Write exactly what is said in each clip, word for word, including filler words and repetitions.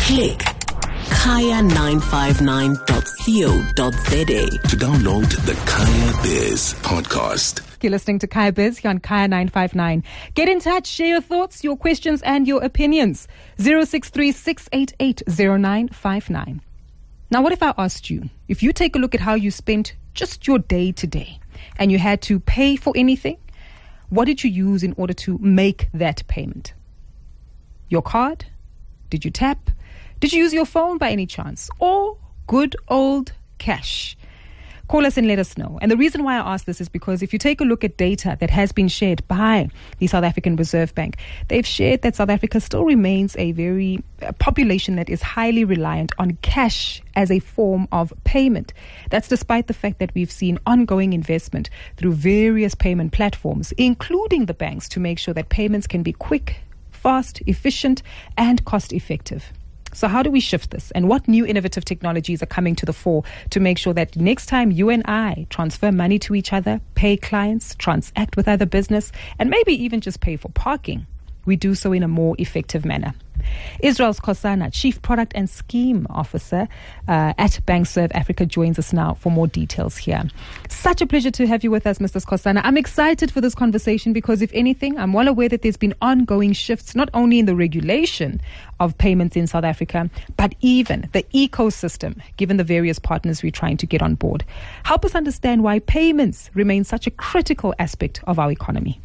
Click kaya nine five nine dot co dot za to download the Kaya Biz podcast. You're listening to Kaya Biz here on Kaya nine five nine. Get in touch, share your thoughts, your questions and your opinions. zero six three, six eight eight, zero nine five nine. Now, what if I asked you, if you take a look at how you spent just your day to day and you had to pay for anything, what did you use in order to make that payment? Your card? Did you tap? Did you use your phone by any chance? Or good old cash? Call us and let us know. And the reason why I ask this is because if you take a look at data that has been shared by the South African Reserve Bank, they've shared that South Africa still remains a very a population that is highly reliant on cash as a form of payment. That's despite the fact that we've seen ongoing investment through various payment platforms, including the banks, to make sure that payments can be quick, fast, efficient, and cost effective. So how do we shift this? And what new innovative technologies are coming to the fore to make sure that next time you and I transfer money to each other, pay clients, transact with other business, and maybe even just pay for parking, we do so in a more effective manner? Israel Skhosana, Chief Product and Scheme Officer uh, at Bankserv Africa, joins us now for more details here. Such a pleasure to have you with us, Mister Skhosana. I'm excited for this conversation because, if anything, I'm well aware that there's been ongoing shifts, not only in the regulation of payments in South Africa, but even the ecosystem, given the various partners we're trying to get on board. Help us understand why payments remain such a critical aspect of our economy.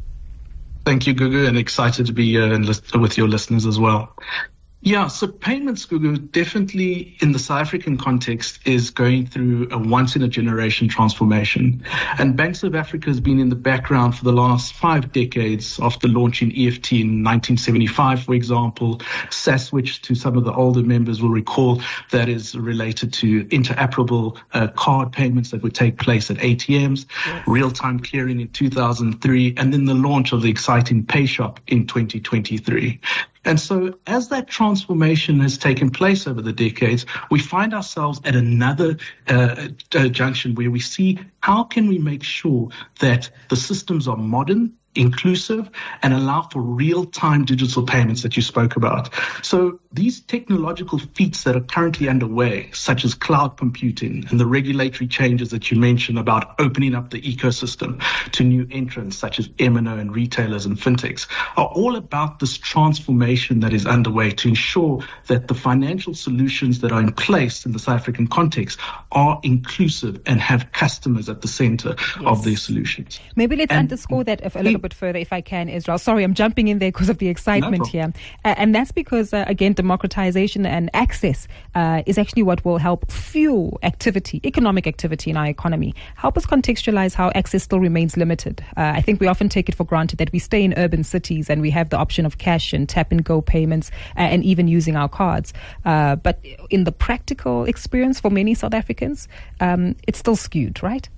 Thank you, Gugu, and excited to be here and listen with your listeners as well. Yeah, so payments, Gugu, definitely in the South African context is going through a once-in-a-generation transformation. And Bankserv Africa has been in the background for the last five decades after launching E F T in nineteen seventy-five, for example. SASS, which to some of the older members will recall, that is related to interoperable uh, card payments that would take place at A T Ms, yes. Real-time clearing in two thousand three, and then the launch of the exciting PayShop in twenty twenty-three. And so as that transformation has taken place over the decades, we find ourselves at another uh, uh, junction where we see how can we make sure that the systems are modern, inclusive, and allow for real-time digital payments that you spoke about. So these technological feats that are currently underway, such as cloud computing and the regulatory changes that you mentioned about opening up the ecosystem to new entrants such as M and O and retailers and fintechs, are all about this transformation that is underway to ensure that the financial solutions that are in place in the South African context are inclusive and have customers at the center yes. of their solutions. Maybe let's and underscore that a little bit further, if I can, Israel. Sorry, I'm jumping in there because of the excitement no here. Uh, and that's because, uh, again, democratization and access uh, is actually what will help fuel activity, economic activity in our economy. Help us contextualize how access still remains limited. Uh, I think we often take it for granted that we stay in urban cities and we have the option of cash and tap-and-go payments uh, and even using our cards. Uh, but in the practical experience for many South Africans, um, it's still skewed, right?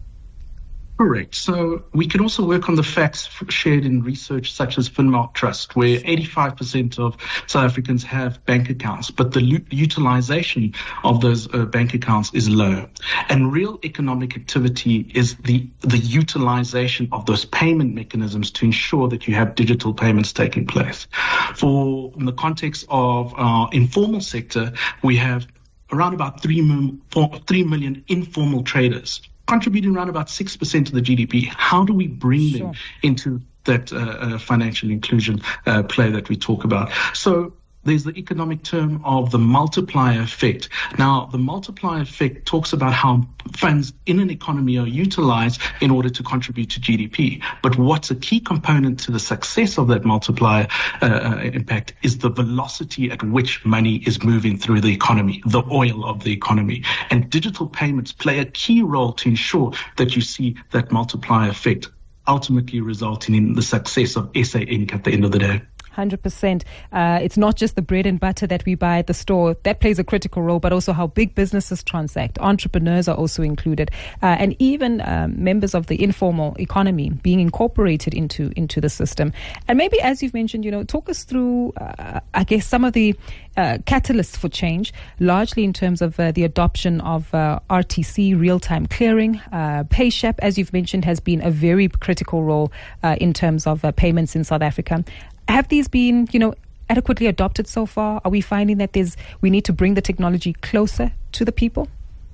Correct. So we can also work on the facts shared in research such as Finmark Trust, where eighty-five percent of South Africans have bank accounts, but the lu- utilization of those uh, bank accounts is low. And real economic activity is the, the utilization of those payment mechanisms to ensure that you have digital payments taking place. For in the context of our informal sector, we have around about three, m- three million informal traders, contributing around about six percent of the G D P. How do we bring sure. them into that uh, uh, financial inclusion uh, play that we talk about? So there's the economic term of the multiplier effect. Now, the multiplier effect talks about how funds in an economy are utilized in order to contribute to G D P. But what's a key component to the success of that multiplier uh, impact is the velocity at which money is moving through the economy, the oil of the economy. And digital payments play a key role to ensure that you see that multiplier effect, ultimately resulting in the success of S A Incorporated at the end of the day. one hundred percent. Uh, it's not just the bread and butter that we buy at the store. That plays a critical role, but also how big businesses transact. Entrepreneurs are also included. Uh, and even um, members of the informal economy being incorporated into, into the system. And maybe, as you've mentioned, you know, talk us through, uh, I guess, some of the uh, catalysts for change, largely in terms of uh, the adoption of uh, R T C, real-time clearing. Uh, PayShop, as you've mentioned, has been a very critical role uh, in terms of uh, payments in South Africa. Have these been, you know, adequately adopted so far? Are we finding that there's we need to bring the technology closer to the people?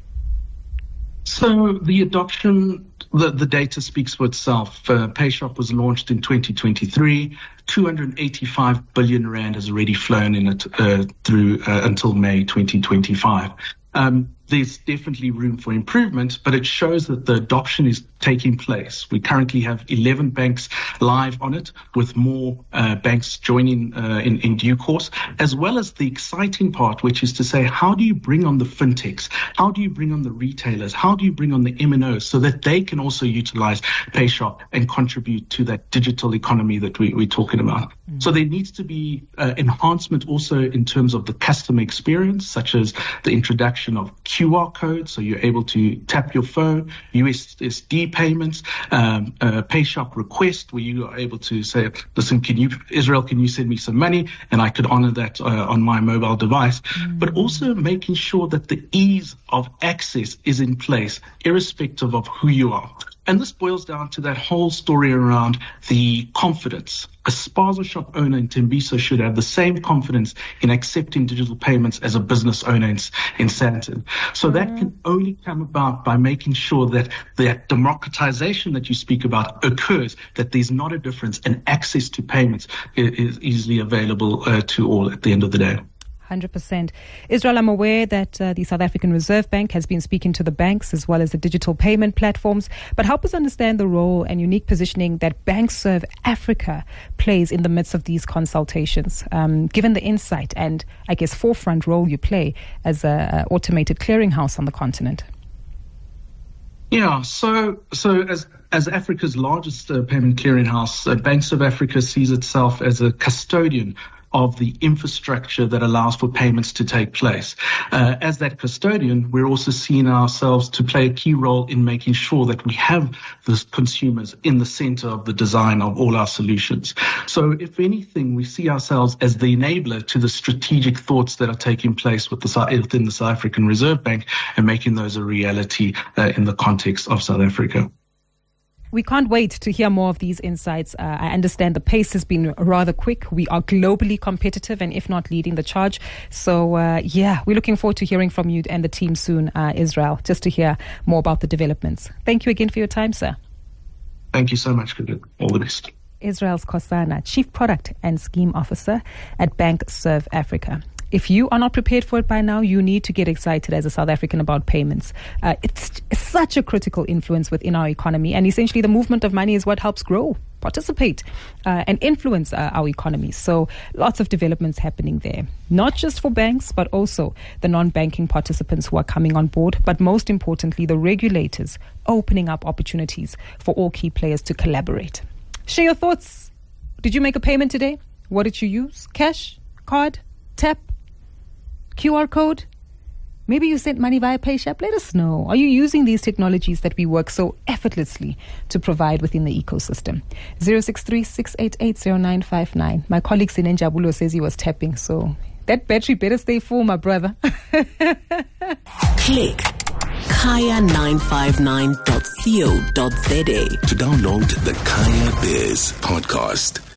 So the adoption, the, the data speaks for itself. Uh, PayShop was launched in twenty twenty-three. two hundred eighty-five billion rand has already flown in it uh, through uh, until May twenty twenty-five. Um, there's definitely room for improvement, but it shows that the adoption is taking place. We currently have eleven banks live on it, with more uh, banks joining uh, in, in due course, as well as the exciting part, which is to say, how do you bring on the fintechs? How do you bring on the retailers? How do you bring on the M N Os so that they can also utilize PayShop and contribute to that digital economy that we, we're talking about? Mm. So there needs to be uh, enhancement also in terms of the customer experience, such as the introduction of Q R codes, so you're able to tap your phone, U S S D payments, um, uh, PayShop request, where you are able to say, listen, can you, Israel, can you send me some money? And I could honor that uh, on my mobile device. Mm. But also making sure that the ease of access is in place, irrespective of who you are. And this boils down to that whole story around the confidence. A spaza shop owner in Tembiso should have the same confidence in accepting digital payments as a business owner in, in Sandton. So mm-hmm. that can only come about by making sure that that democratization that you speak about occurs, that there's not a difference, and access to payments is, is easily available uh, to all at the end of the day. one hundred percent. Israel, I'm aware that uh, the South African Reserve Bank has been speaking to the banks as well as the digital payment platforms. But help us understand the role and unique positioning that BankServe Africa plays in the midst of these consultations, um, given the insight and, I guess, forefront role you play as an automated clearinghouse on the continent. Yeah, so so as as Africa's largest uh, payment clearinghouse, uh, BankServe Africa sees itself as a custodian of the infrastructure that allows for payments to take place. Uh, as that custodian, we're also seeing ourselves to play a key role in making sure that we have the consumers in the center of the design of all our solutions. So if anything, we see ourselves as the enabler to the strategic thoughts that are taking place with the, within the South African Reserve Bank and making those a reality uh, in the context of South Africa. We can't wait to hear more of these insights. Uh, I understand the pace has been rather quick. We are globally competitive and if not leading the charge. So, uh, yeah, we're looking forward to hearing from you and the team soon, uh, Israel, just to hear more about the developments. Thank you again for your time, sir. Thank you so much. All the best. Israel Skhosana, Chief Product and Scheme Officer at BankServe Africa. If you are not prepared for it by now, you need to get excited as a South African about payments. Uh, it's such a critical influence within our economy, and essentially the movement of money is what helps grow, participate, uh, and influence uh, our economy. So lots of developments happening there, not just for banks, but also the non-banking participants who are coming on board, but most importantly, the regulators opening up opportunities for all key players to collaborate. Share your thoughts. Did you make a payment today? What did you use? Cash? Card? Tap? Q R code? Maybe you sent money via PayShop. Let us know. Are you using these technologies that we work so effortlessly to provide within the ecosystem? zero six three, six eight eight, zero nine five nine. My colleague Sinen Jabulo says he was tapping, so that battery better stay full, my brother. Click kaya nine five nine dot co dot za to download the Kaya Biz podcast.